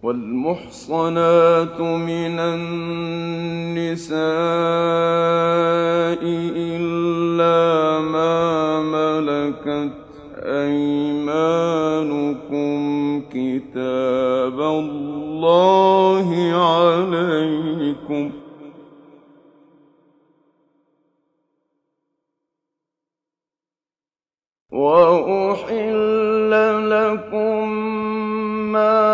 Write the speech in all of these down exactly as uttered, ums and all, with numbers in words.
وَالْمُحْصَنَاتُ مِنَ النِّسَاءِ إِلَّا مَا مَلَكَتْ أَيْمَانُكُمْ كِتَابَ اللَّهِ عَلَيْكُمْ ۚ وَأُحِلَّ لَكُم مَّا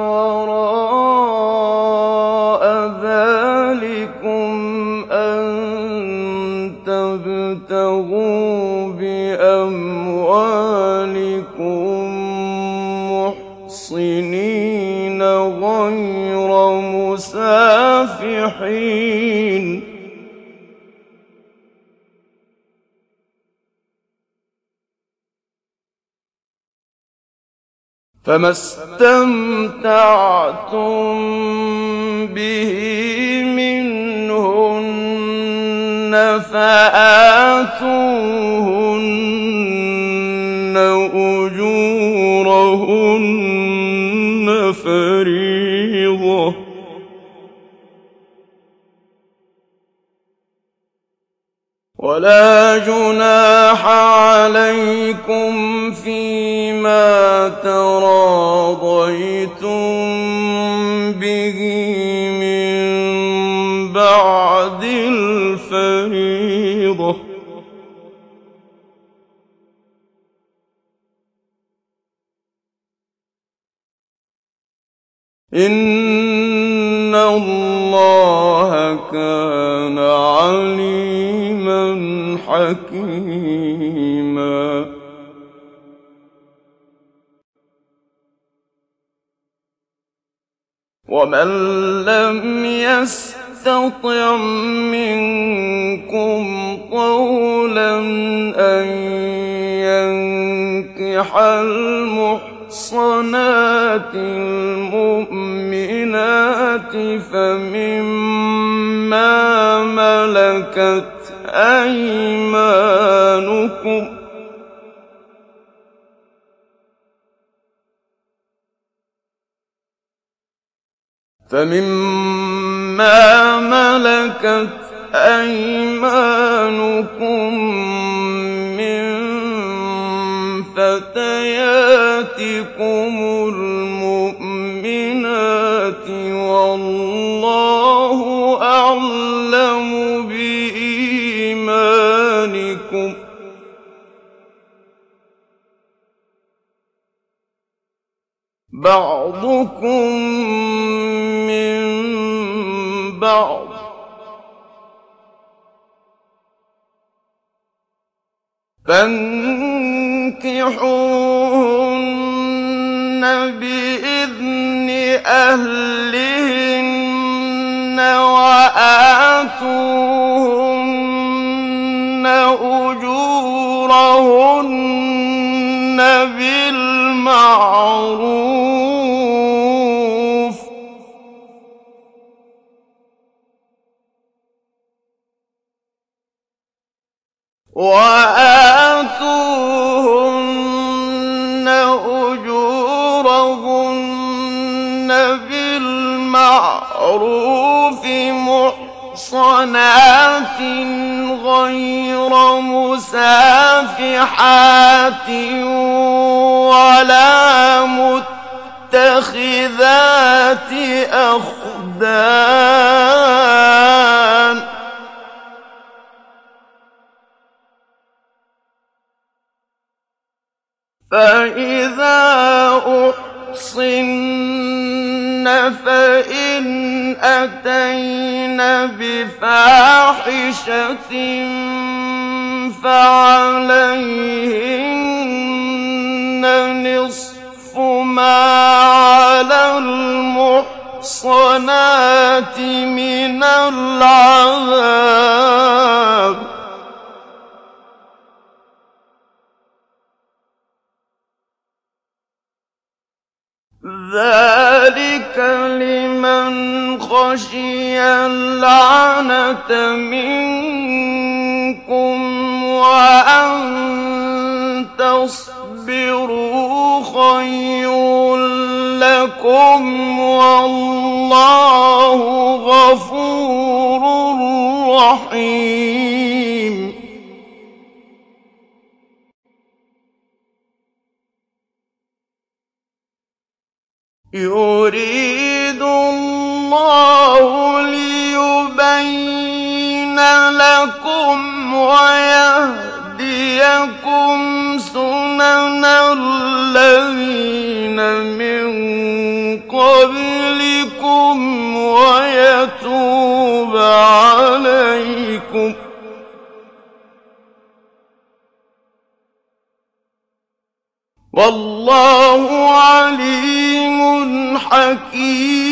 وَرَاءَ ذَٰلِكُمْ أَن تَبْتَغُوا بِأَمْوَالِكُم مُّحْصِنِينَ غَيْرَ مُسَافِحِينَ ۚ فَمَا اسْتَمْتَعْتُم بِهِ مِنْهُنَّ فَآتُوهُنَّ أُجُورَهُنَّ فَرِيضَةً ۚ وَلَا جُنَاحَ عَلَيْكُمْ فِيمَا تَرَاضَيْتُم بِهِ مِن بَعْدِ الْفَرِيضَةِ ۚ إِنَّ اللَّهَ كَانَ عَلِيمًا حَكِيمًا. وَمَن لَّمْ يَسْتَطِعْ مِنكُمْ طَوْلًا أَن يَنكِحَ الْمُحْصَنَاتِ الْمُؤْمِنَاتِ فَمِمَّا مَلَكَتْ أَيْمَانُكُمْ فَمِمَّا مَلَكَتْ أَيْمَانُكُم مِّن فَتَيَاتِكُمُ الْمُؤْمِنَاتِ ۚ وَاللَّهُ أَعْلَمُ بِإِيمَانِكُم ۚ بَعْضُكُم مِّن بَعْضٍ ۚ فَانكِحُوهُنَّ بِإِذْنِ أَهْلِهِنَّ وَآتُوهُنَّ أُجُورَهُنَّ بِالْمَعْرُوفِ ۚ وَآتُوهُنَّ أُجُورَهُنَّ بِالْمَعْرُوفِ مُحْصَنَاتٍ غَيْرَ مُسَافِحَاتٍ وَلَا مُتَّخِذَاتِ أَخْدَانٍ ۚ فَإِذَا أُحْصِنَّ فَإِنْ أَتَيْنَ بِفَاحِشَةٍ فَعَلَيْهِنَّ نِصْفُ مَا عَلَى الْمُحْصَنَاتِ مِنَ الْعَذَابِ ۚ ذَٰلِكَ لِمَنْ خَشِيَ الْعَنَتَ مِنكُمْ ۚ وَأَن تصبروا خير لكم لكم والله غفور رحيم. يريد الله ليبين لكم ويهديكم سنن الذين من قبلكم ويتوب عليكم والله عليم حكيم.